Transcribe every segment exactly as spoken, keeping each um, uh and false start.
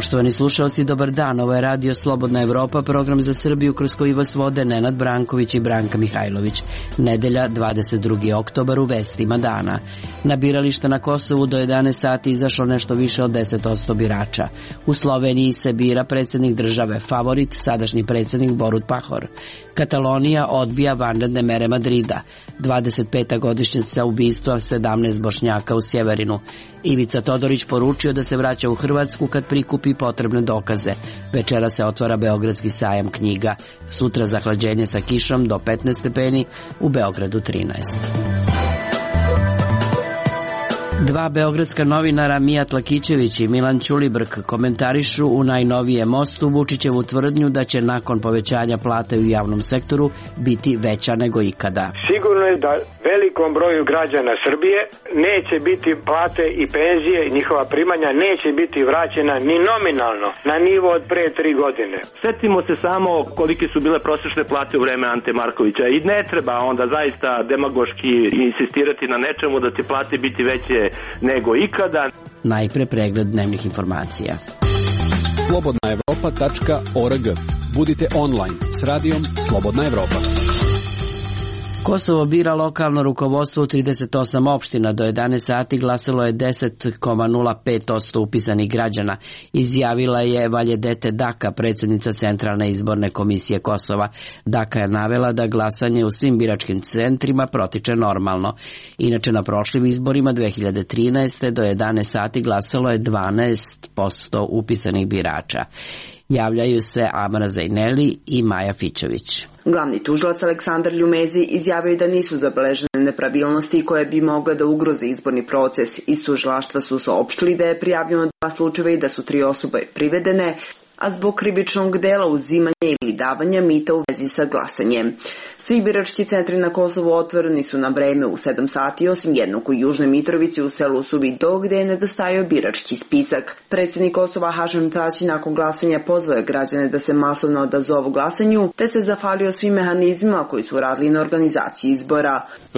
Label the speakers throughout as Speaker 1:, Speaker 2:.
Speaker 1: Poštovani slušalci, dobar dan. Ovo je Radio Slobodna Evropa, program za Srbiju kroz koji vas vode Nenad Branković i Branka Mihajlović. Nedelja, dvadeset drugi oktobar, u vestima dana. Na birališta na Kosovu do jedanaest sati izašlo nešto više od deset posto birača. U Sloveniji se bira predsjednik države, favorit sadašnji predsjednik Borut Pahor. Katalonija odbija vanredne mere Madrida. dvadeset peta godišnjica ubistva sedamnaest Bošnjaka u Sjeverinu. Ivica Todorić poručio da se vraća u Hrvatsku kad prikupi potrebne dokaze. Večera se otvara Beogradski sajam knjiga. Sutra zahlađenje sa kišom do petnaest stepeni, u Beogradu trinaest. Dva beogradska novinara, Mijat Lakićević i Milan Ćulibrk, komentarišu u najnovijem mostu Vučićevu tvrdnju da će nakon povećanja plate u javnom sektoru biti veća nego ikada.
Speaker 2: Sigurno je da velikom broju građana Srbije neće biti plate i penzije, njihova primanja neće biti vraćena ni nominalno na nivo od pre tri godine.
Speaker 3: Sjetimo se samo kolike su bile prosječne plate u vreme Ante Markovića i ne treba onda zaista demagoški insistirati na nečemu da će plate biti veće nego ikada.
Speaker 1: Najpre pregled dnevnih informacija.
Speaker 4: slobodna evropa tačka org. Budite online s radijom Slobodna Evropa.
Speaker 1: Kosovo bira lokalno rukovodstvo u trideset osam opština. Do jedanaest sati glasalo je deset zarez nula pet posto upisanih građana, izjavila je Valjedete Daka, predsjednica Centralne izborne komisije Kosova. Daka je navela da glasanje u svim biračkim centrima protiče normalno. Inače, na prošlim izborima dve hiljade trinaeste. do jedanaest sati glasalo je dvanaest posto upisanih birača. Javljaju se Amara Zajneli i Maja Fićević.
Speaker 5: Glavni tužilac Aleksandar Ljumezi izjavio je da nisu zabeležene nepravilnosti koje bi mogle da ugroze izborni proces. Iz tužilaštva su saopštili da je prijavljeno dva slučajeva i da su tri osobe privedene, a zbog krivičnog dela uzimanja ili davanja mita u vezi sa glasanjem. Svi birački centri na Kosovu otvoreni su na vreme u sedam sati, osim jednog u Južnoj Mitrovici u selu Suvi Do, gde je nedostajao birački spisak. Predsjednik Kosova Hašim Tači nakon glasanja pozvao građane da se masovno odazovu glasanju, te se zahvalio svim mehanizmima koji su radili na organizaciji izbora.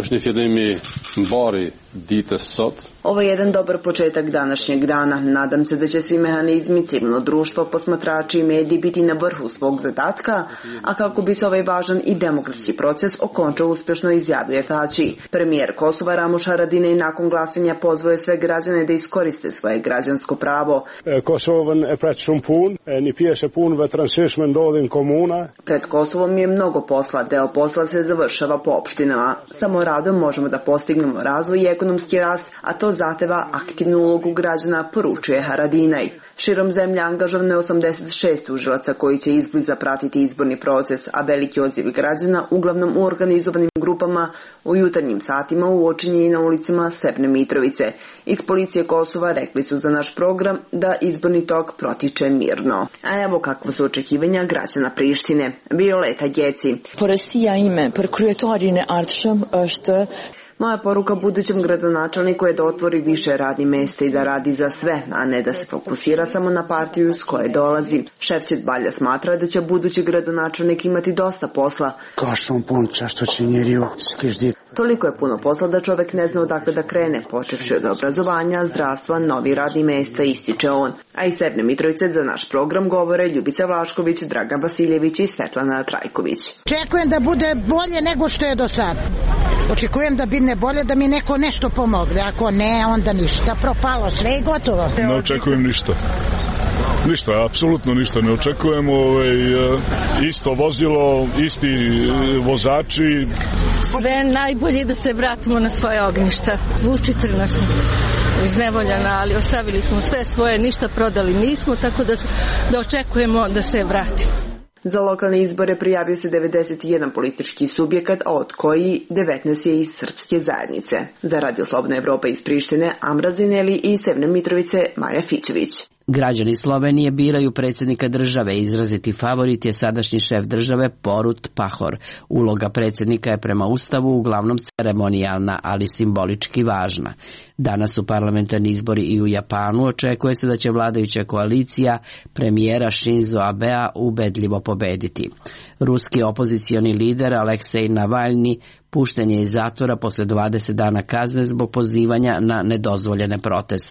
Speaker 5: Ovo je jedan dobar početak današnjeg dana. Nadam se da će svi mehanizmi, civilno društvo, posmatrači i mediji biti na vrhu svog zadatka, a kako bi se ovaj važan i demokratski proces okončao uspješno, izjavio je Tači. Premijer Kosova Ramuš Haradinaj nakon glasanja pozvao je sve građane da iskoriste svoje građansko pravo. Pred Kosovom je mnogo posla, deo posla se završava po opštinama. Samo radom možemo da postignemo razvoj i ekonomski rast, a to zahteva aktivnu ulogu građana, poručuje Haradinaj. Širom zemlje angažovano je osamdeset šest tužilaca koji će izbliza pratiti izborni proces, a veliki odziv građana, uglavnom u organizovanim grupama, u jutarnjim satima uočen je i na ulicama Severne Mitrovice. Iz policije Kosova rekli su za naš program da izborni tok protiče mirno. A evo kakva su očekivanja građana Prištine. Violeta Gjeci.
Speaker 6: Porësia ime për kryetarin e ardhshëm është
Speaker 5: Moja poruka budućem gradonačelniku je da otvori više radnih mjesta i da radi za sve, a ne da se fokusira samo na partiju s koje dolazi. Šefčet Balja smatra da će budući gradonačelnik imati dosta posla. Toliko je puno posla da čovjek ne zna odakle da krene, počevši od obrazovanja, zdravstva, novi radni mjesta, ističe on. A iz Severne Mitrovice za naš program govore Ljubica Vlašković, Dragan Vasiljević i Svetlana Trajković.
Speaker 7: Očekujem da bude bolje nego što je do sad. Očekujem da bine bolje, da mi neko nešto pomogne. Ako ne, onda ništa. Propalo sve i gotovo.
Speaker 8: Ne očekujem ništa. Ništa, apsolutno ništa ne očekujemo. Ovaj, isto vozilo, isti vozači.
Speaker 9: Sve najbolje da se vratimo na svoje ognjišta. Vučitrna smo iznevoljena, ali ostavili smo sve svoje, ništa prodali nismo, tako da, da očekujemo da se vratimo.
Speaker 5: Za lokalne izbore prijavio se devedeset jedan politički subjekat, a od koji devetnaest je iz srpske zajednice. Za Radio Slobodna Evropa iz Prištine, Amra Zineli i iz Severne Mitrovice, Maja Fićević.
Speaker 1: Građani Slovenije biraju predsjednika države. Izraziti favorit je sadašnji šef države Borut Pahor. Uloga predsjednika je prema Ustavu uglavnom ceremonijalna, ali simbolički važna. Danas su parlamentarni izbori i u Japanu. Očekuje se da će vladajuća koalicija premijera Shinzo Abea ubedljivo pobediti. Ruski opozicioni lider Aleksej Navalni pušten je iz zatvora posle dvadeset dana kazne zbog pozivanja na nedozvoljene proteste.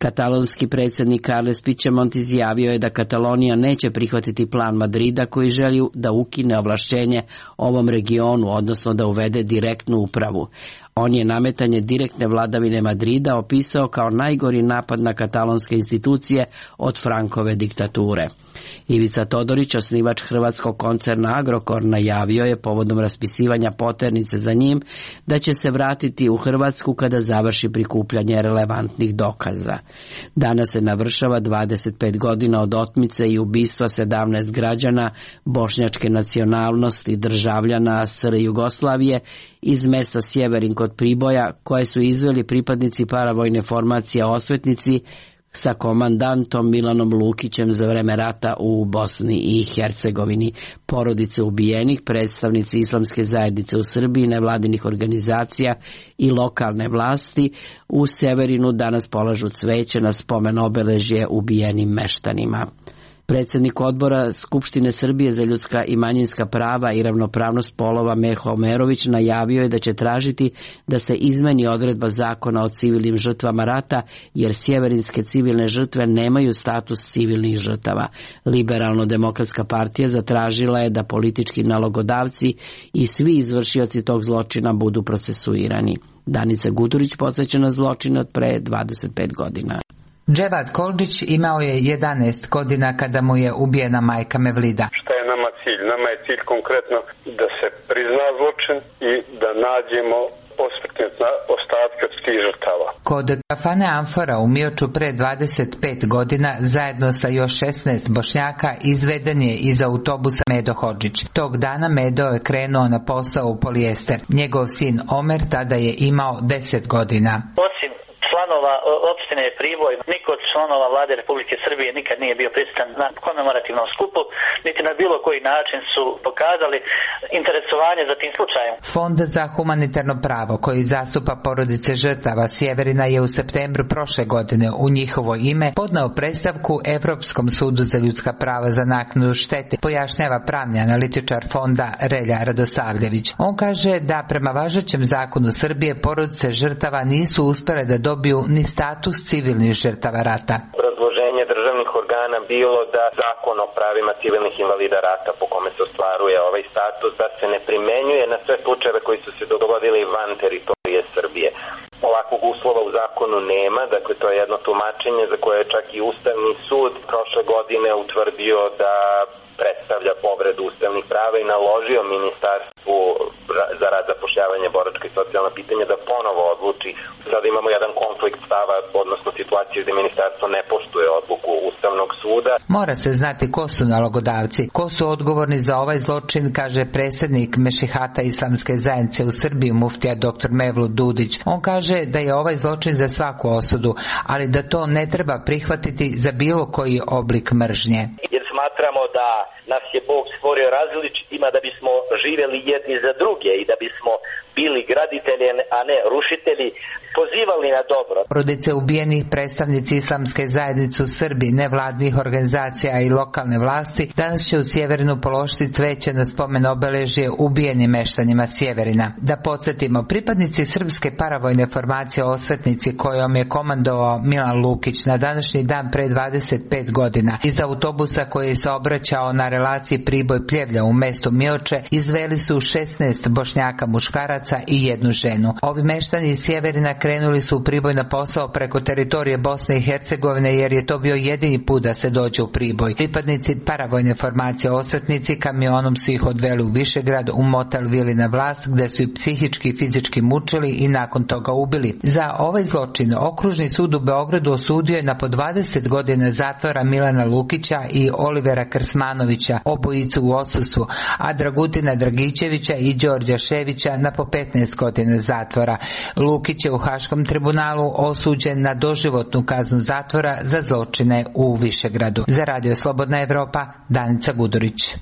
Speaker 1: Katalonski predsjednik Carles Puigdemont izjavio je da Katalonija neće prihvatiti plan Madrida koji želi da ukine ovlašćenje ovom regionu, odnosno da uvede direktnu upravu. On je nametanje direktne vladavine Madrida opisao kao najgori napad na katalonske institucije od Frankove diktature. Ivica Todorić, osnivač hrvatskog koncerna Agrokor, najavio je povodom raspisivanja poternice za njim da će se vratiti u Hrvatsku kada završi prikupljanje relevantnih dokaza. Danas se navršava dvadeset pet godina od otmice i ubistva sedamnaest građana bošnjačke nacionalnosti, državljana S R Jugoslavije iz mesta Sjeverin kod Priboja, koje su izveli pripadnici paravojne formacije Osvetnici sa komandantom Milanom Lukićem za vreme rata u Bosni i Hercegovini. Porodice ubijenih, predstavnici islamske zajednice u Srbiji, nevladinih organizacija i lokalne vlasti u Severinu danas polažu cveće na spomen obeležje ubijenim meštanima. Predsjednik odbora Skupštine Srbije za ljudska i manjinska prava i ravnopravnost polova Meho Omerović najavio je da će tražiti da se izmeni odredba zakona o civilnim žrtvama rata, jer sjeverinske civilne žrtve nemaju status civilnih žrtava. Liberalno-demokratska partija zatražila je da politički nalogodavci i svi izvršioci tog zločina budu procesuirani. Danica Gudurić podsjeća na zločine od pre dvadeset pet godina.
Speaker 10: Dževad Koldžić imao je jedanaest godina kada mu je ubijena majka Mevlida.
Speaker 11: Šta je nama cilj? Nama je cilj konkretno da se prizna zločin i da nađemo posmrtne ostatke od tih žrtava.
Speaker 10: Kod kafane Amfora u Mioču pre dvadeset pet godina zajedno sa još šesnaest Bošnjaka izveden je iz autobusa Medo Hodžić. Tog dana Medo je krenuo na posao u polijester. Njegov sin Omer tada je imao deset godina.
Speaker 12: Osim članova opštine Priboj, niko od članova vlade Republike Srbije nikad nije bio prisutan na komemorativnom skupu, niti na bilo koji način su pokazali interesovanje za tim slučajem.
Speaker 10: Fond za humanitarno pravo koji zastupa porodice žrtava Sjeverina je u septembru prošle godine u njihovo ime podneo predstavku Evropskom sudu za ljudska prava za naknadu štete, pojašnjava pravni analitičar fonda Relja Radosavljević. On kaže da prema važećem zakonu Srbije porodice žrtava nisu uspjele da dobiju ni status civilnih žrtava rata.
Speaker 13: Obrazloženje državnih organa bilo da zakon o pravima civilnih invalida rata po kome se ostvaruje ovaj status da se ne primenjuje na sve slučajeve koji su se dogodili van teritorije Srbije. Ovakvog uslova u zakonu nema, dakle to je jedno tumačenje za koje je čak i Ustavni sud prošle godine utvrdio da predstavlja povredu ustavnih prava i naložio Ministarstvu za rad, zapošljavanje, boračka i socijalna pitanja da ponovo odluči. Sada imamo jedan konflikt stava, odnosno situaciju gdje ministarstvo ne poštuje odluku Ustavnog suda.
Speaker 10: Mora se znati ko su nalogodavci, ko su odgovorni za ovaj zločin, kaže predsjednik Mešihata Islamske zajednice u Srbiji muftija doktor Mevlut Dudić. On kaže da je ovaj zločin za svaku osudu, ali da to ne treba prihvatiti za bilo koji oblik mržnje.
Speaker 12: Smatramo da nas je Bog stvorio različitima da bismo živjeli jedni za druge i da bismo bili graditelji, a ne rušitelji, pozivali na dobro.
Speaker 10: Porodice ubijenih, predstavnici Islamske zajednice u Srbiji, nevladnih organizacija i lokalne vlasti danas će u Sjeverinu položiti cveće na spomen obeležje ubijenim meštanima Sjeverina. Da podsjetimo, pripadnici srpske paravojne formacije Osvetnici kojom je komandovao Milan Lukić na današnji dan pre dvadeset pet godina iz autobusa koji se obraćao na relaciji Priboj-Pljevlja u mestu Mioče izveli su šesnaest Bošnjaka muškaraca i jednu ženu. Ovi meštani iz Sjeverina krenuli su u Priboj na posao preko teritorije Bosne i Hercegovine jer je to bio jedini put da se dođe u Priboj. Pripadnici paravojne formacije Osvetnici kamionom su ih odveli u Višegrad u motel Vili na Vlas gdje su ih psihički i fizički mučili i nakon toga ubili. Za ovaj zločin Okružni sud u Beogradu osudio je na po dvadeset godina zatvora Milana Lukića i Olivera Krsmanovića, obojicu u odsustvu, a Dragutina Dragićevića i Đorđa Ševića na po petnaest godina zatvora. Lukić je u Haškom tribunalu osuđen na doživotnu kaznu zatvora za zločine u Višegradu. Za Radio Slobodna Evropa, Danica Gudurić.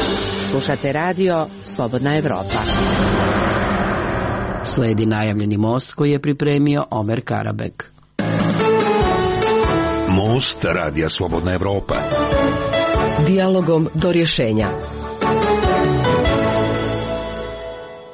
Speaker 1: Slušate Radio Slobodna Evropa. Sledi najavljeni most koji je pripremio Omer Karabek.
Speaker 14: Most Radija Slobodna Evropa.
Speaker 15: Dijalogom do rješenja.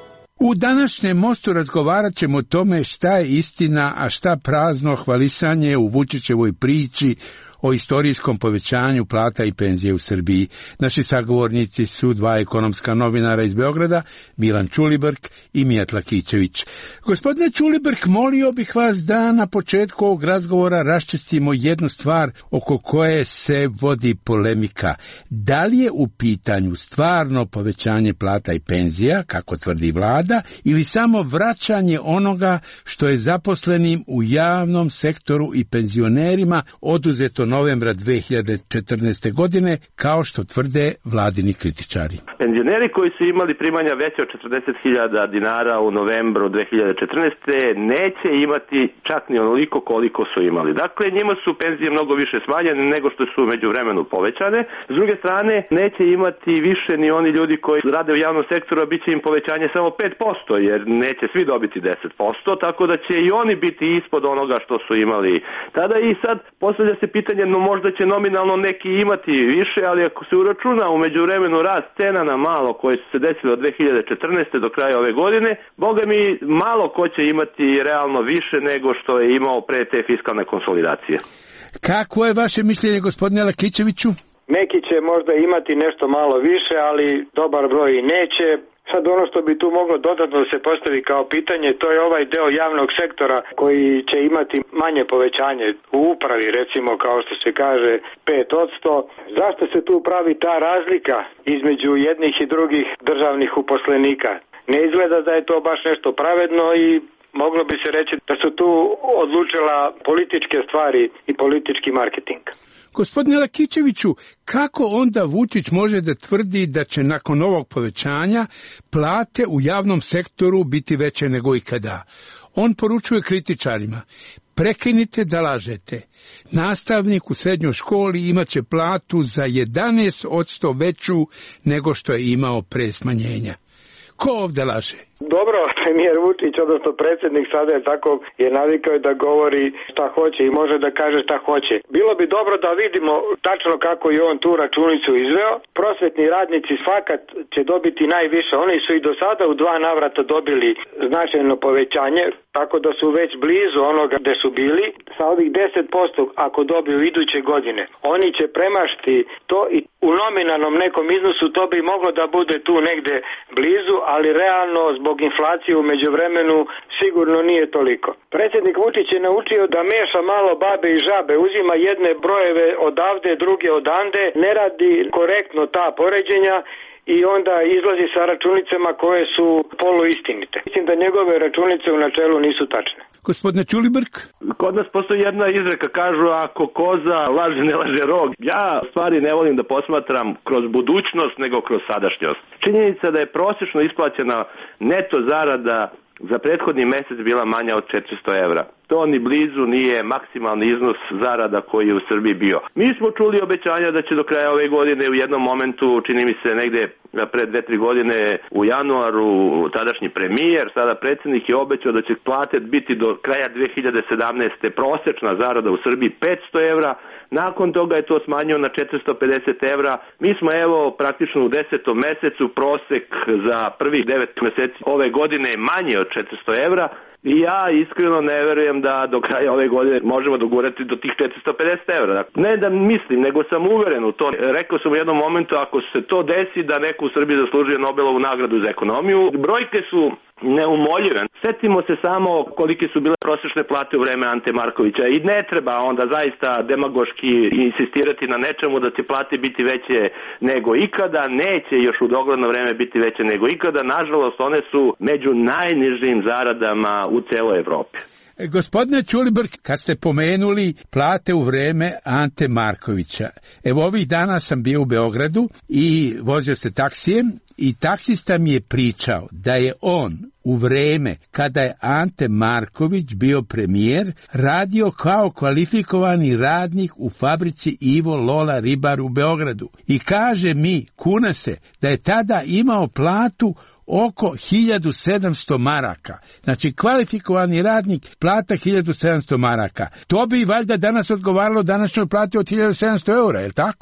Speaker 15: U današnjem mostu razgovarat ćemo o tome šta je istina, a šta prazno hvalisanje u Vučićevoj priči o istorijskom povećanju plata i penzije u Srbiji. Naši sagovornici su dva ekonomska novinara iz Beograda, Milan Ćulibrk i Mijat Lakićević. Gospodine Ćulibrk, molio bih vas da na početku ovog razgovora raščistimo jednu stvar oko koje se vodi polemika. Da li je u pitanju stvarno povećanje plata i penzija, kako tvrdi vlada, ili samo vraćanje onoga što je zaposlenim u javnom sektoru i penzionerima oduzeto novembra dve hiljade četrnaeste. godine, kao što tvrde vladini kritičari?
Speaker 3: Penzioneri koji su imali primanja veće od četrdeset hiljada dinara u novembru dve hiljade četrnaeste. neće imati čak ni onoliko koliko su imali. Dakle, njima su penzije mnogo više smanjene nego što su međuvremenu povećane. S druge strane, neće imati više ni oni ljudi koji rade u javnom sektoru, a bit će im povećanje samo pet posto, jer neće svi dobiti deset posto, tako da će i oni biti ispod onoga što su imali tada. I sad postavlja se pitanje, no možda će nominalno neki imati više, ali ako se uračuna u međuvremenu rast cena na malo koje su se desile od dve hiljade četrnaeste. do kraja ove godine, boga mi malo ko će imati realno više nego što je imao pre te fiskalne konsolidacije.
Speaker 15: Kako je vaše mišljenje, gospodine Lakićeviću?
Speaker 2: Neki će možda imati nešto malo više, ali dobar broj i neće. Sad ono što bi tu moglo dodatno se postavi kao pitanje, to je ovaj deo javnog sektora koji će imati manje povećanje u upravi, recimo kao što se kaže pet posto. Zašto se tu pravi ta razlika između jednih i drugih državnih uposlenika? Ne izgleda da je to baš nešto pravedno i moglo bi se reći da su tu odlučila političke stvari i politički marketing.
Speaker 15: Gospodine Lakićeviću, kako onda Vučić može da tvrdi da će nakon ovog povećanja plate u javnom sektoru biti veće nego ikada? On poručuje kritičarima: prekinite da lažete. Nastavnik u srednjoj školi imaće platu za jedanaest posto veću nego što je imao pre smanjenja. Ko ovde laže?
Speaker 2: Dobro, premijer Vučić, odnosno predsjednik sada je tako, je navikao da govori šta hoće i može da kaže šta hoće. Bilo bi dobro da vidimo tačno kako je on tu računicu izveo. Prosvetni radnici svakat će dobiti najviše. Oni su i do sada u dva navrata dobili značajno povećanje, tako da su već blizu onoga gde su bili. Sa ovih deset posto ako dobiju iduće godine, oni će premašiti to i u nominalnom nekom iznosu to bi moglo da bude tu negde blizu, ali realno zbog inflacije u međuvremenu sigurno nije toliko. Predsjednik Vučić je naučio da meša malo babe i žabe, uzima jedne brojeve odavde, druge odande, ne radi korektno ta poređenja i onda izlazi sa računicama koje su poluistinite. Mislim da njegove računice u načelu nisu tačne.
Speaker 15: Gospodine Ćulibrk?
Speaker 3: Kod nas postoji jedna izreka, kažu ako koza laže ne laže rog. Ja stvari ne volim da posmatram kroz budućnost nego kroz sadašnjost. Činjenica da je prosječno isplaćena neto zarada za prethodni mesec bila manja od četiristo evra. To ni blizu nije maksimalni iznos zarada koji je u Srbiji bio. Mi smo čuli obećanja da će do kraja ove godine u jednom momentu, čini mi se negde pre dve, tri godine u januaru, tadašnji premijer, sada predsjednik je obećao da će plate biti do kraja dve hiljade sedamnaeste. prosečna zarada u Srbiji petsto evra. Nakon toga je to smanjio na četiristo pedeset evra. Mi smo evo praktično u desetom mesecu, prosek za prvih devet meseci ove godine je manje od četiristo evra. I ja iskreno ne verujem da do kraja ove godine možemo dogurati do tih četiristo pedeset evra. Ne da mislim, nego sam uveren u to. Rekao sam u jednom momentu, ako se to desi da neko u Srbiji zaslužuje Nobelovu nagradu za ekonomiju, brojke su neumoljive. Setimo se samo kolike su bile prosječne plate u vreme Ante Markovića i ne treba onda zaista demagoški insistirati na nečemu da će plate biti veće nego ikada. Neće još u dogledno vreme biti veće nego ikada. Nažalost, one su među najnižim zaradama u celoj Evropi.
Speaker 15: Gospodine Ćulibrk, kad ste pomenuli plate u vreme Ante Markovića, evo ovih dana sam bio u Beogradu i vozio se taksijem i taksista mi je pričao da je on u vreme kada je Ante Marković bio premijer radio kao kvalifikovani radnik u fabrici Ivo Lola Ribar u Beogradu. I kaže mi, kuna se, da je tada imao platu oko hiljadu sedamsto maraka. Znači, kvalifikovani radnik, plata hiljadu sedamsto maraka. To bi valjda danas odgovaralo današnjoj plati od hiljadu sedamsto eura, je li tako?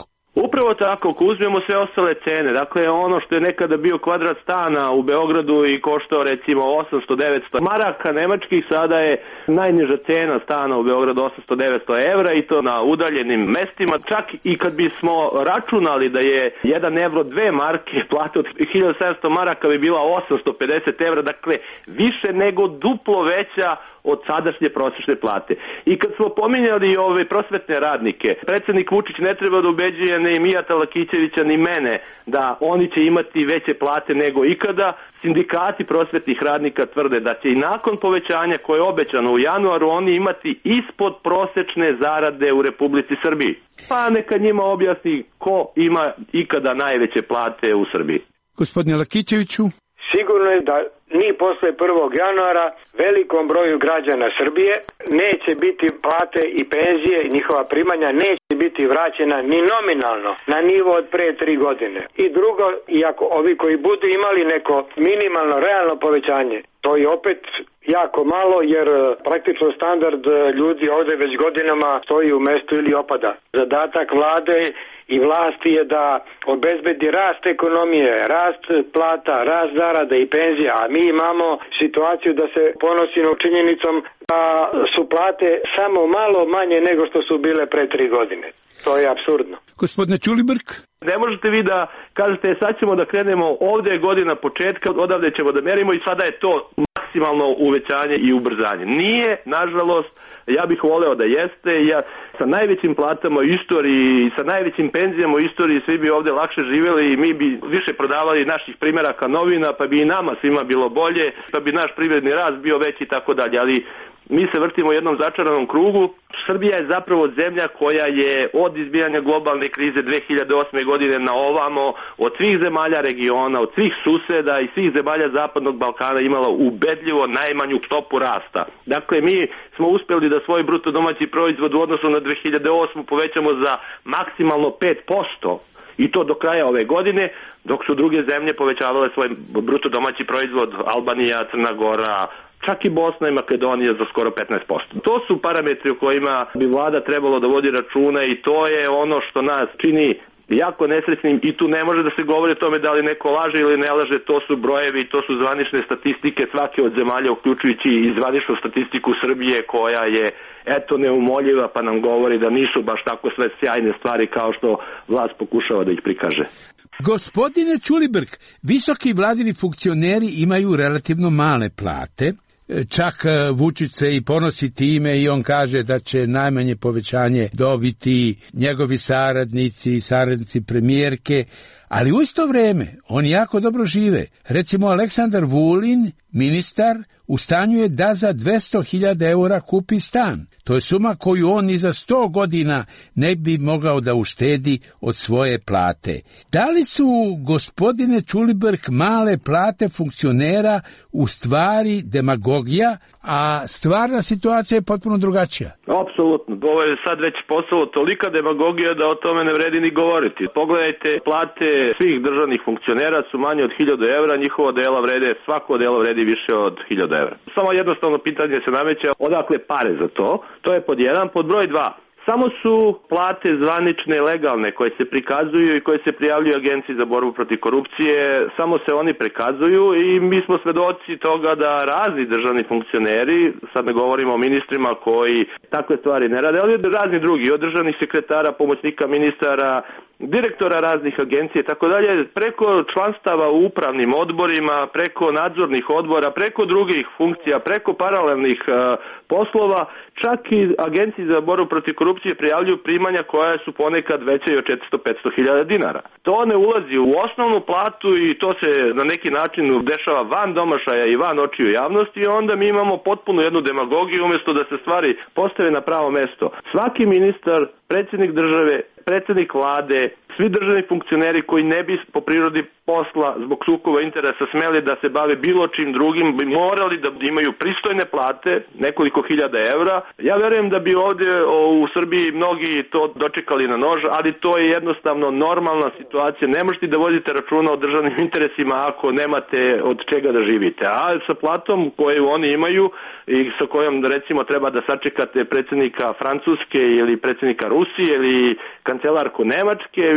Speaker 3: Upravo tako, ako uzmemo sve ostale cene, dakle ono što je nekada bio kvadrat stana u Beogradu i koštao recimo osamsto do devetsto maraka nemačkih, sada je najniža cena stana u Beogradu osamsto do devetsto evra i to na udaljenim mestima. Čak i kad bismo računali da je jedan evro dve marke, plata od hiljadu sedamsto maraka bi bila osamsto pedeset evra, dakle više nego duplo veća od sadašnje prosječne plate. I kad smo pominjali ove prosvetne radnike, predsjednik Vučić ne treba da ubeđuje ni Mijata Lakićevića ni mene da oni će imati veće plate nego ikada. Sindikati prosvetnih radnika tvrde da će i nakon povećanja koje je obećano u januaru oni imati ispod prosječne zarade u Republici Srbiji. Pa neka njima objasni ko ima ikada najveće plate u Srbiji.
Speaker 15: Gospodine Lakićeviću?
Speaker 2: Sigurno je da ni posle prvog januara velikom broju građana Srbije neće biti plate i penzije, njihova primanja neće biti vraćena ni nominalno na nivo od pre tri godine. I drugo, iako ovi koji budu imali neko minimalno realno povećanje, to je opet jako malo jer praktično standard ljudi ovde već godinama stoji u mestu ili opada. Zadatak vlade i vlasti je da obezbedi rast ekonomije, rast plata, rast zarada i penzija, a mi imamo situaciju da se ponosimo činjenicom da su plate samo malo manje nego što su bile pre tri godine. To je apsurdno.
Speaker 15: Gospodine Ćulibrk?
Speaker 3: Ne možete vi da kažete sad ćemo da krenemo, ovde je godina početka, odavde ćemo da merimo i sada je to maksimalno uvećanje i ubrzanje. Nije, nažalost, ja bih voleo da jeste, ja sa najvećim platama u istoriji i sa najvećim penzijama u istoriji svi bi ovde lakše živjeli i mi bi više prodavali naših primjeraka novina, pa bi i nama svima bilo bolje, pa bi naš privredni rast bio veći i tako dalje, ali mi se vrtimo u jednom začaranom krugu. Srbija je zapravo zemlja koja je od izbijanja globalne krize dve hiljade osme godine na ovamo od svih zemalja regiona, od svih suseda i svih zemalja Zapadnog Balkana imala ubedljivo najmanju stopu rasta. Dakle, mi smo uspjeli da svoj bruto domaći proizvod u odnosu na dve hiljade osmu povećamo za maksimalno pet posto. I to do kraja ove godine, dok su druge zemlje povećavale svoj bruto domaći proizvod, Albanija, Crna Gora, čak i Bosna i Makedonija za skoro petnaest posto. To su parametri u kojima bi vlada trebalo da vodi računa i to je ono što nas čini jako nesrećnim i tu ne može da se govori o tome da li neko laže ili ne laže, to su brojevi, to su zvanične statistike svake od zemalja, uključujući i zvaničnu statistiku Srbije koja je eto neumoljiva pa nam govori da nisu baš tako sve sjajne stvari kao što vlast pokušava da ih prikaže.
Speaker 15: Gospodine Ćulibrk, visoki vladini funkcioneri imaju relativno male plate. Čak Vučić se i ponosi time i on kaže da će najmanje povećanje dobiti njegovi saradnici i saradnici premijerke, ali u isto vreme oni jako dobro žive. Recimo Aleksandar Vulin, ministar, u stanju je da za dvesta hiljada eura kupi stan. To je suma koju on i za sto godina ne bi mogao da uštedi od svoje plate. Da li su, gospodine Ćulibrk, male plate funkcionera u stvari demagogija, a stvarna situacija je potpuno drugačija?
Speaker 3: Apsolutno. Ovo je sad već postalo tolika demagogija da o tome ne vredi ni govoriti. Pogledajte, plate svih državnih funkcionera su manje od hiljadu evra, njihovo dela vrede, svako delo vredi više od hiljadu evra. Samo jednostavno pitanje se nameće, odakle pare za to? To je pod jedan. Pod broj dva, samo su plate zvanične, legalne, koje se prikazuju i koje se prijavljuju Agenciji za borbu protiv korupcije, samo se oni prikazuju i mi smo svedoci toga da razni državni funkcioneri, sad ne govorimo o ministrima koji takve stvari ne rade, ali razni drugi, od državnih sekretara, pomoćnika ministara, direktora raznih agencija i tako dalje, preko članstava u upravnim odborima, preko nadzornih odbora, preko drugih funkcija, preko paralelnih uh, poslova, čak i Agenciji za borbu protiv korupcije prijavljuju primanja koja su ponekad veće i od četiristo do petsto hiljada dinara. To ne ulazi u osnovnu platu i to se na neki način dešava van domašaja i van očiju javnosti i onda mi imamo potpuno jednu demagogiju umjesto da se stvari postave na pravo mesto. Svaki ministar, predsjednik države, predsjednik vlade, svi državni funkcioneri koji ne bi po prirodi posla zbog sukoba interesa smeli da se bave bilo čim drugim, bi morali da imaju pristojne plate, nekoliko hiljada evra. Ja verujem da bi ovdje u Srbiji mnogi to dočekali na nož, ali to je jednostavno normalna situacija. Ne možete da vodite računa o državnim interesima ako nemate od čega da živite. A sa platom koju oni imaju i sa kojom recimo treba da sačekate predsjednika Francuske ili predsjednika Rusije ili kancelarku Nemačke,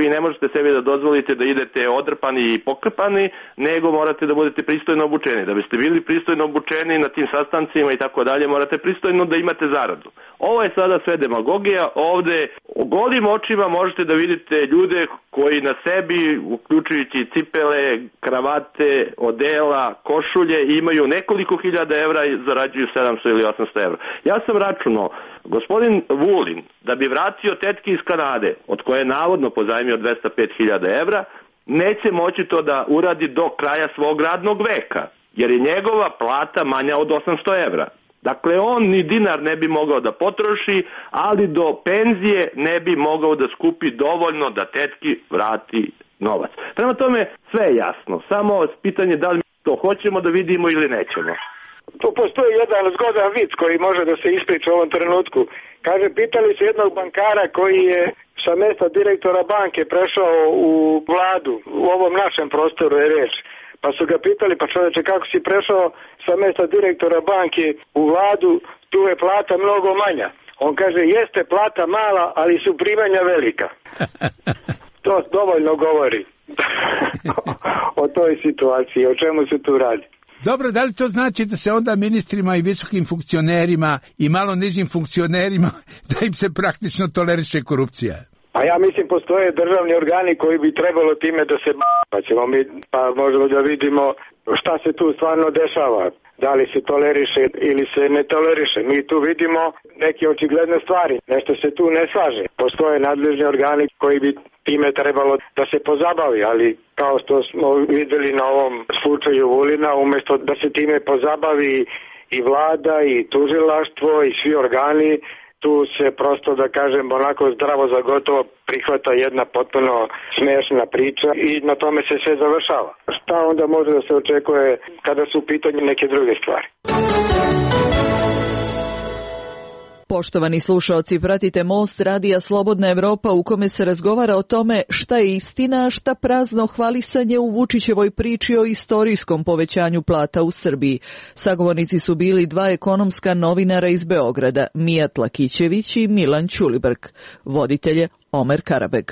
Speaker 3: vi ne možete sebi da dozvolite da idete odrpani i pokrpani, nego morate da budete pristojno obučeni. Da biste bili pristojno obučeni na tim sastancima i tako dalje, morate pristojno da imate zaradu. Ovo je sada sve demagogija. Ovde golim očima možete da vidite ljude koji na sebi, uključujući cipele, kravate, odela, košulje, imaju nekoliko hiljada evra i zarađuju sedamsto ili osamsto evra. Ja sam računao, gospodin Vulin, da bi vratio tetki iz Kanade, od koje je navodno pozajmio dvesta pet hiljada evra, neće moći to da uradi do kraja svog radnog veka, jer je njegova plata manja od osamsto evra. Dakle, on ni dinar ne bi mogao da potroši, ali do penzije ne bi mogao da skupi dovoljno da tetki vrati novac. Prema tome, sve je jasno. Samo pitanje da li to hoćemo da vidimo ili nećemo.
Speaker 2: Tu postoji jedan zgodan vic koji može da se ispriča u ovom trenutku. Kaže, pitali su jednog bankara koji je sa mesta direktora banke prešao u vladu, u ovom našem prostoru je reč. Pa su ga pitali, pa čoveče, kako si prešao sa mesta direktora banke u vladu, tu je plata mnogo manja. On kaže, jeste plata mala, ali su primanja velika. To dovoljno govori o toj situaciji, o čemu se tu radi.
Speaker 15: Dobro, da li to znači da se onda ministrima i visokim funkcionerima i malo nižim funkcionerima da im se praktično toleriše korupcija?
Speaker 2: Pa ja mislim postoje državni organi koji bi trebalo time da se pa ćemo mi, pa možemo da vidimo šta se tu stvarno dešava. Da li se toleriše ili se ne toleriše. Mi tu vidimo neke očigledne stvari. Nešto se tu ne slaže. Postoje nadležni organi koji bi time trebalo da se pozabavi, ali kao što smo videli na ovom slučaju Vulina, umjesto da se time pozabavi i vlada i tužilaštvo i svi organi, tu se prosto, da kažem, onako zdravo za gotovo prihvata jedna potpuno smiješna priča i na tome se sve završava. Šta onda može da se očekuje kada su u pitanju neke druge stvari?
Speaker 16: Poštovani slušaoci, pratite Most radija Slobodna Evropa u kome se razgovara o tome šta je istina, a šta prazno hvalisanje u Vučićevoj priči o istorijskom povećanju plata u Srbiji. Sagovornici su bili dva ekonomska novinara iz Beograda, Mijat Lakićević i Milan Ćulibrk. Voditelj je Omer Karabeg.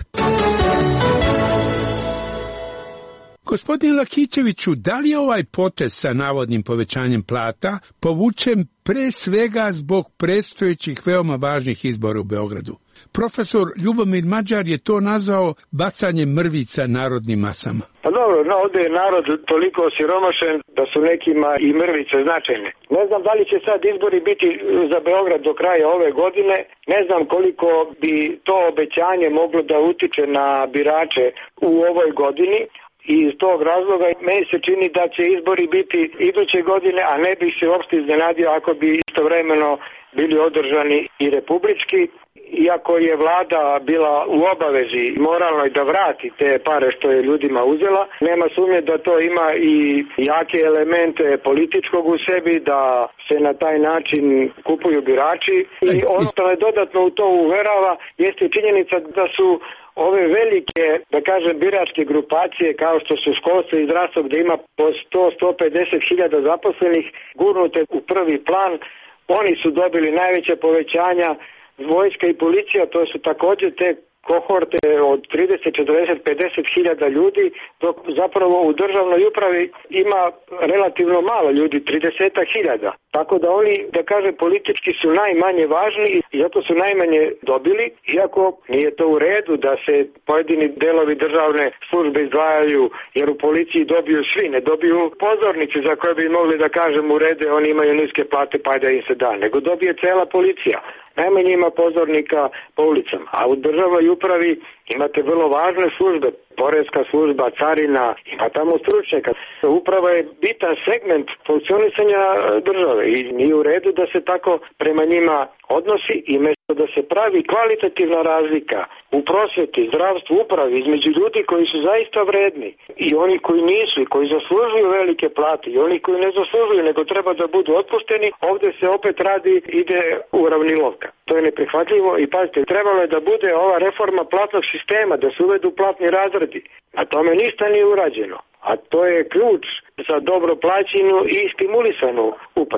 Speaker 15: Gospodin Lakićeviću, da li je ovaj potez sa navodnim povećanjem plata povučen pre svega zbog predstojećih veoma važnih izbora u Beogradu? Profesor Ljubomir Mađar je to nazvao bacanje mrvica narodnim masama.
Speaker 2: Pa dobro, no, ovdje je narod toliko osiromašen da su nekima i mrvice značajne. Ne znam da li će sad izbori biti za Beograd do kraja ove godine, ne znam koliko bi to obećanje moglo da utiče na birače u ovoj godini. I iz tog razloga meni se čini da će izbori biti iduće godine, a ne bi se uopšte iznenadio ako bi istovremeno bili održani i republički. Iako je vlada bila u obavezi moralnoj da vrati te pare što je ljudima uzela, nema sumnje da to ima i jake elemente političkog u sebi, da se na taj način kupuju birači. I ono što me dodatno u to uverava jeste činjenica da su ove velike, da kažem, biračke grupacije kao što su školstvo i zdravstvo gde ima po sto do sto pedeset hiljada zaposlenih gurnute u prvi plan, oni su dobili najveća povećanja. Vojska i policija, to su također te kohorte od trideset, četrdeset, pedeset hiljada ljudi, dok zapravo u državnoj upravi ima relativno malo ljudi, trideset hiljada. Tako da oni, da kažem, politički su najmanje važni i zato su najmanje dobili, iako nije to u redu da se pojedini delovi državne službe izdvajaju, jer u policiji dobiju svi, ne dobiju pozornici za koje bi mogli da kažem u rede, oni imaju niske plate pa da im se da, nego dobije cela policija. Najmanje ima pozornika po ulicama, a u državnoj upravi imate vrlo važne službe, poreska služba, carina, ima tamo stručnjaka. Uprava je bitan segment funkcionisanja države i nije u redu da se tako prema njima odnosi i mjesto da se pravi kvalitativna razlika u prosvjeti, zdravstvu, upravi između ljudi koji su zaista vredni i oni koji nisu i koji zaslužuju velike plate i oni koji ne zaslužuju nego treba da budu otpušteni, ovdje se opet radi, ide uravnilovka. To je neprihvatljivo i pazite, trebalo je da bude ova reforma platnog sistema, da se uvedu platni razredi. A tome ništa nije urađeno. A to je ključ za dobro plaćenu i stimulisanu upravu.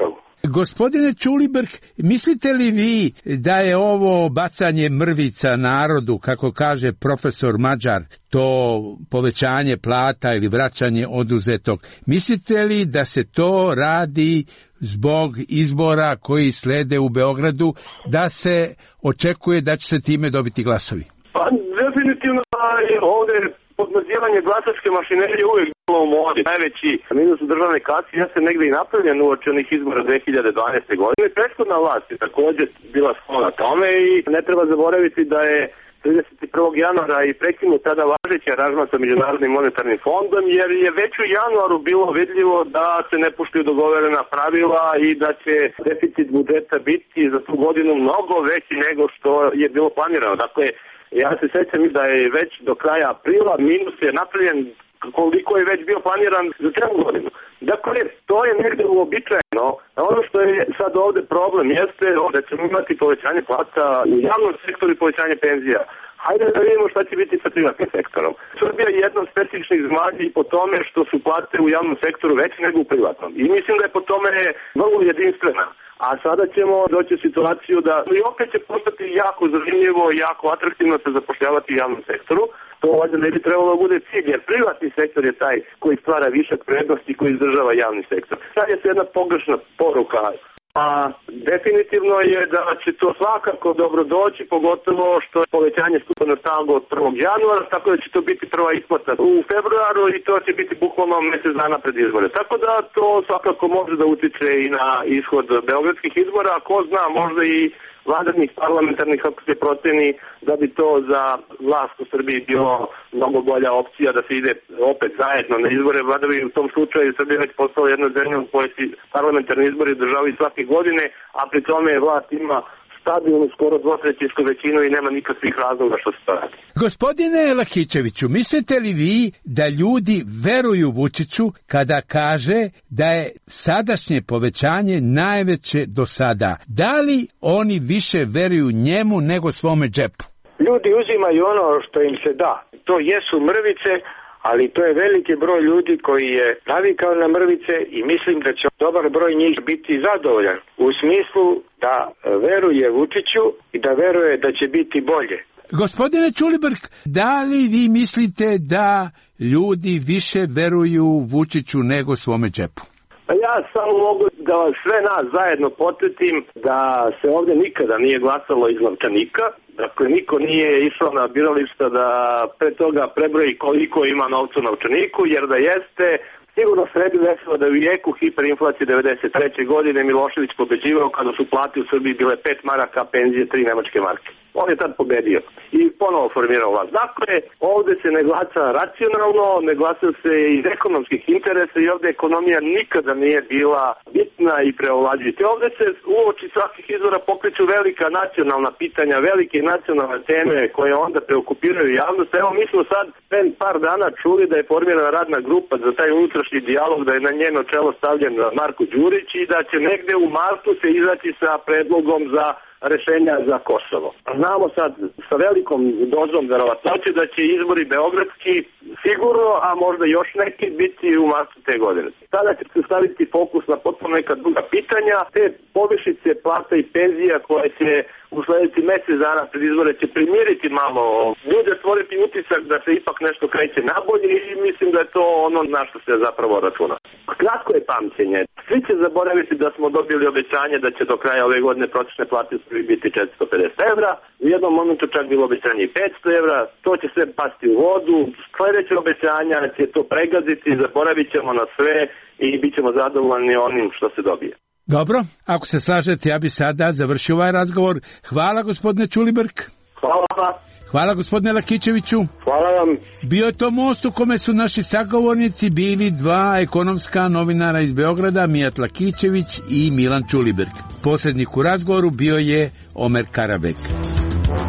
Speaker 15: Gospodine Ćulibrk, mislite li vi da je ovo bacanje mrvica narodu, kako kaže profesor Mađar, to povećanje plata ili vraćanje oduzetog, mislite li da se to radi zbog izbora koji slede u Beogradu, da se očekuje da će se time dobiti glasovi?
Speaker 3: Pa definitivno je ovde podmazivanje glasačke mašinerije uvijek bilo u modi. Najveći minus u državne kasi jeste negde i napravljen uoči onih izbora dve hiljade dvanaeste. godine. Prethodna vlast je također bila sklona tome i ne treba zaboraviti da je trideset prvog januara i prekinut tada važeći aranžman sa Međunarodnim monetarnim fondom, jer je već u januaru bilo vidljivo da se ne poštuju dogovorena pravila i da će deficit budžeta biti za tu godinu mnogo veći nego što je bilo planirano. Dakle, ja se sećam da je već do kraja aprila minus je napravljen koliko je već bio planiran za cijelu godinu. Dakle, to je negde uobičajeno. A ono što je sad ovde problem jeste da ćemo imati povećanje plata u javnom sektoru i povećanje penzija. Hajde da vidimo šta će biti sa privatnim sektorom. Srbija je jedna od specifičnih zemalja i po tome što su plate u javnom sektoru veće nego u privatnom. I mislim da je po tome vrlo jedinstvena. A sada ćemo doći u situaciju da i opet će postati jako zanimljivo i jako atraktivno se zapošljavati u javnom sektoru. To ovdje ne bi trebalo da bude cilj, jer privatni sektor je taj koji stvara višak prednosti i koji izdržava javni sektor. Sad je se jedna pogrešna poruka. A definitivno je da će to svakako dobro doći, pogotovo što je povećanje stupa na snagu od prvog januara, tako da će to biti prva isplata u februaru i to će biti bukvalno mjesec dana pred izbore. Tako da to svakako može da utiče i na ishod beogradskih izbora, a ko zna, možda i vladarnih parlamentarnih, ako se proceni da bi to za vlast u Srbiji bilo mnogo bolja opcija da se ide opet zajedno na izbore. Vlada bi u tom slučaju Srbija već postala jedna zemlja u kojoj se parlamentarni izbori državaju svake godine, a pri tome vlast ima stabilnu, skoro dvotrećinsku većinu i nema nikakvih razloga što se to radi.
Speaker 15: Gospodine Lakićeviću, mislite li vi da ljudi veruju Vučiću kada kaže da je sadašnje povećanje najveće do sada? Da li oni više veruju njemu nego svome džepu?
Speaker 2: Ljudi uzimaju ono što im se da. To jesu mrvice, ali to je veliki broj ljudi koji je navikao na mrvice i mislim da će dobar broj njih biti zadovoljan u smislu da veruje Vučiću i da veruje da će biti bolje.
Speaker 15: Gospodine Ćulibrk, da li vi mislite da ljudi više veruju Vučiću nego svome džepu?
Speaker 3: Ja samo mogu da sve nas zajedno podsjetim da se ovdje nikada nije glasalo iz novčanika. Dakle, niko nije išao na birališta da pre toga prebroji koliko ima novca u novčaniku, jer da jeste, sigurno se ne bi desilo da u jeku hiperinflacije devedeset treće godine Milošević pobeđivao kada su plate u Srbiji bile pet maraka, penzije tri nemačke marke. On je tad pobedio i ponovo formirao vlast. Dakle, ovde se ne glasa racionalno, ne glasa se iz ekonomskih interesa i ovde ekonomija nikada nije bila bitna i preovlađujuća. Ovde se uoči svakih izvora pokreću velika nacionalna pitanja, velike nacionalne teme koje onda preokupiraju javnost. Evo, mi smo sad pen par dana čuli da je formirana radna grupa za taj unutrašnji dijalog, da je na njeno čelo stavljen Marko Đurić i da će negde u martu se izaći sa predlogom za rešenja za Kosovo. Znamo sad sa velikom dozom verovatnoće da će izbori beogradski sigurno, a možda još neki biti u martu te godine. Sada će se staviti fokus na potpuno neka druga pitanja, te povišice plata i penzija koje će u sledeći mjesec dana pred izbore će primiriti malo ljude, stvoriti utisak da se ipak nešto kreće nabolje i mislim da je to ono na što se zapravo računa. Kratko je pamćenje. Svi će zaboraviti da smo dobili obećanje da će do kraja ove godine prosječne plate u Srbiji biti četiristo pedeset evra. U jednom momentu čak bilo obećanje i petsto evra. To će sve pasti u vodu. Sledeće obećanja će to pregaziti, zaboravit ćemo na sve i bit ćemo zadovoljni onim što se dobije.
Speaker 15: Dobro, ako se slažete, ja bi sada završio ovaj razgovor. Hvala, gospodine Ćulibrk.
Speaker 3: Hvala.
Speaker 15: Hvala, gospodine Lakićeviću.
Speaker 2: Hvala vam.
Speaker 15: Bio je to most u kome su naši sagovornici bili dva ekonomska novinara iz Beograda, Mijat Lakićević i Milan Ćulibrk. Posrednik u razgovoru bio je Omer Karabek.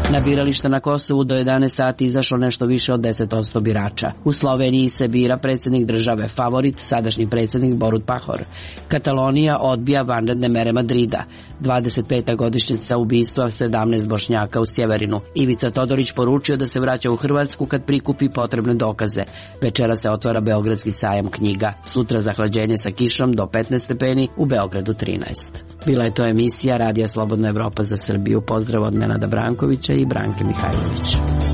Speaker 1: Na birališta na Kosovu do jedanaest sati izašlo nešto više od deset posto birača. U Sloveniji se bira predsjednik države favorit, sadašnji predsjednik Borut Pahor. Katalonija odbija vanredne mere Madrida. dvadeset peta godišnjica ubistva sedamnaest Bošnjaka u Sjeverinu. Ivica Todorić poručio da se vraća u Hrvatsku kad prikupi potrebne dokaze. Večera se otvara Beogradski sajam knjiga. Sutra zahlađenje sa kišom do petnaest stepeni, u Beogradu trinaest. Bila je to emisija Radija Slobodna Evropa za Srbiju. Pozdrav od Nenada Brankovića i Branke Mihajlović.